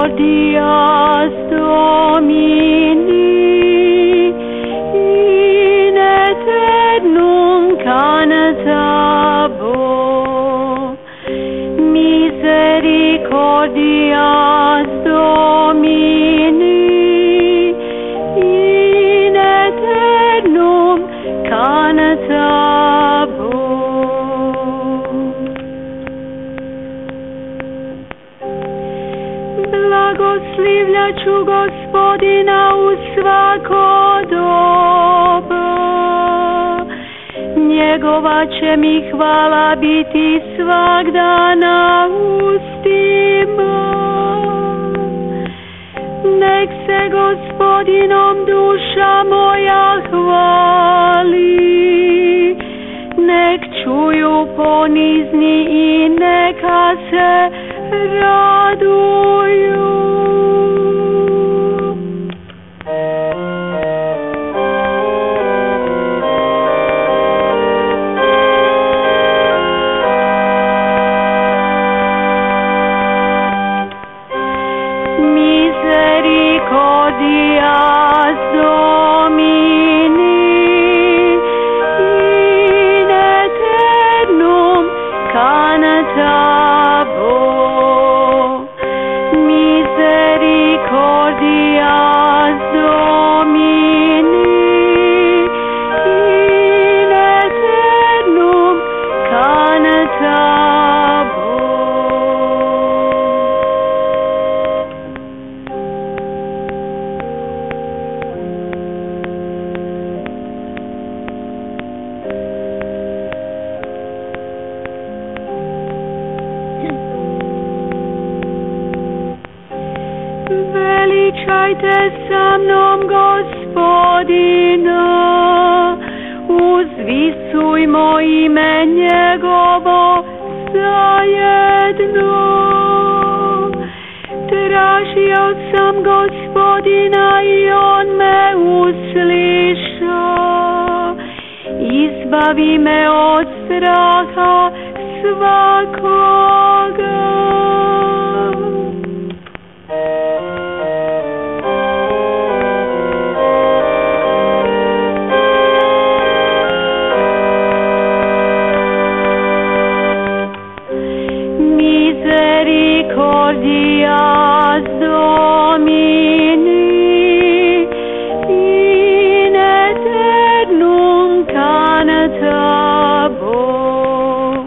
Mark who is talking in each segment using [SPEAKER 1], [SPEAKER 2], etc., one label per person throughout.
[SPEAKER 1] misericordias Domini in aeternum cantabor. Misericordias Domini in aeternum cantabor. Blagoslivljaću Gospodina u svako doba, njegova će mi hvala biti svak dana ustima. Nek se Gospodinom duša moja hvali, nek čuju ponizni i neka se raduju. Misericordias Domini in aeternum cantabor. Misericordias Domini in aeternum cantabor. Veličajte sa mnom Gospodina, uzvisujmo ime njegovo zajedno. Tražio sam Gospodina i on me usliša, izbavi me od straha svakoga. Misericordias Domini in aeternum cantabor.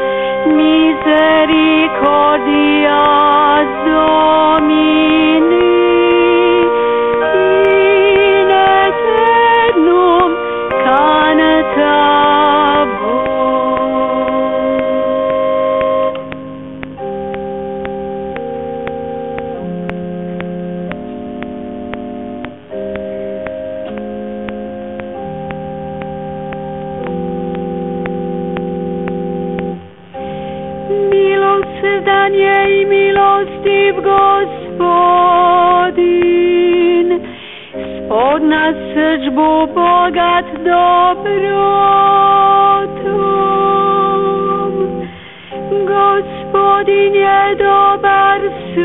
[SPEAKER 1] Misericordias Domini in aeternum cantabor. Milosrdan je i milostiv Gospodin, spod na srdžbu bogat dobrotom. Gospodin je dobar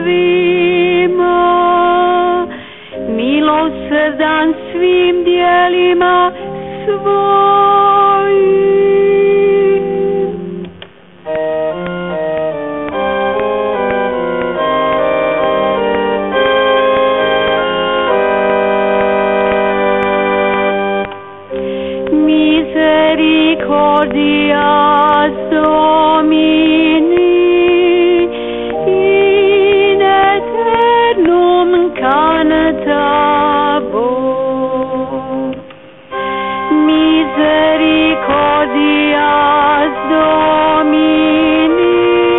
[SPEAKER 1] svima, milosrdan svim djelima svojim. Misericordias Domini in aeternum cantabor. Misericordias Domini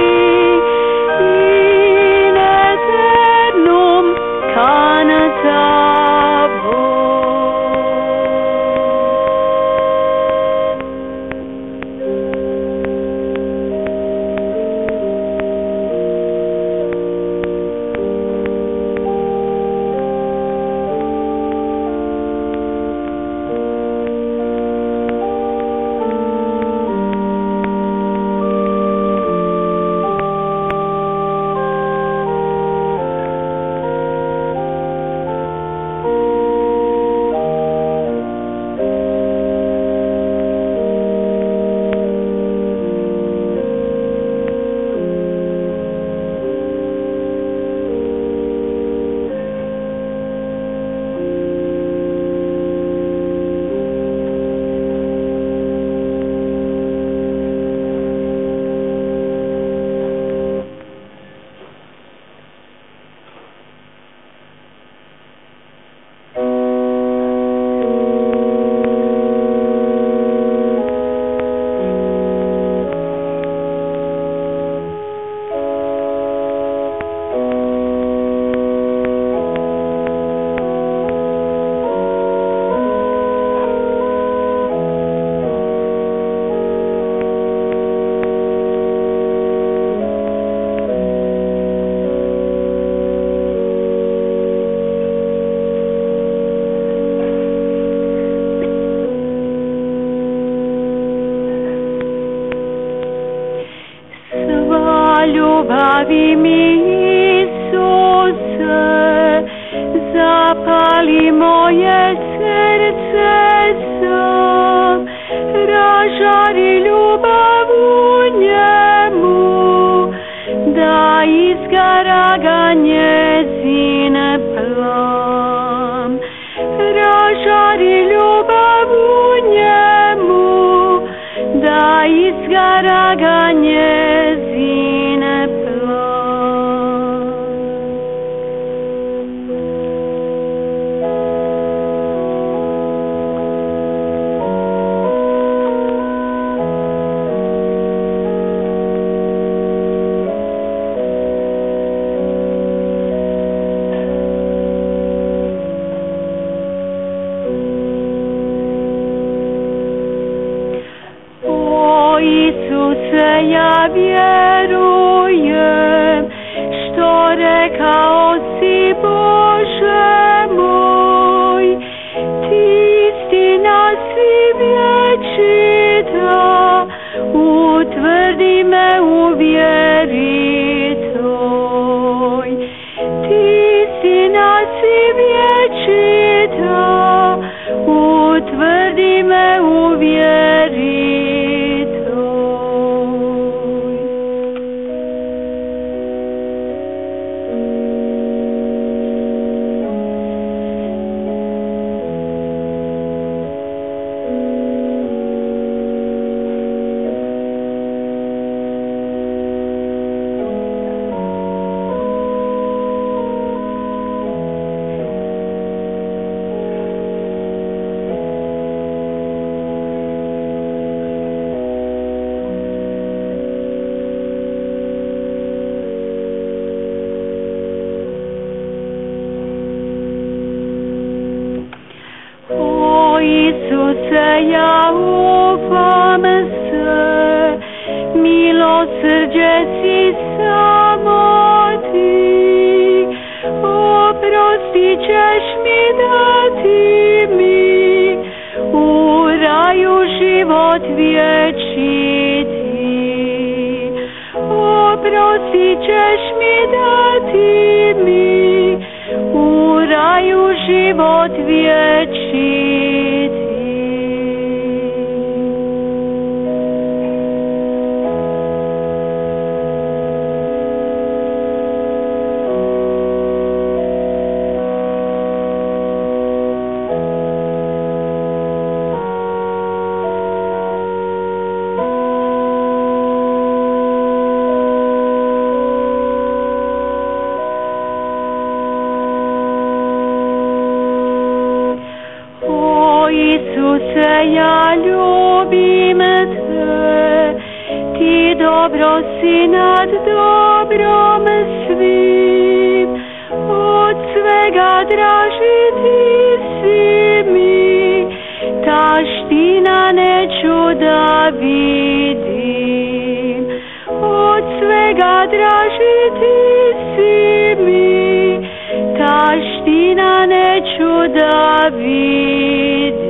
[SPEAKER 1] in aeternum cantabor. veseli moje srce sam, ražari ljubav u njemu, da izgara ga njezin plam. Ražari ljubav u njemu, da izgara ga njezin plam. Isuse, ja vjerujem, što rekao si, Bože moj, ti istina si vječita, utvrdi me u vjeri toj. Ti istina si vječita, utvrdi me u vjeri. Isuse, ja ufam se, milosrđe si samo ti, oprostit ćeš mi dati mi, u raju život vječiti. Oprostit ćeš mi dati mi, u raju život vječiti. Isuse, ja ljubim te, ti dobro si nad dobrom svim, od svega draži ti si mi, taština neću da vidim. Od svega draži ti si mi, taština neću da vidim.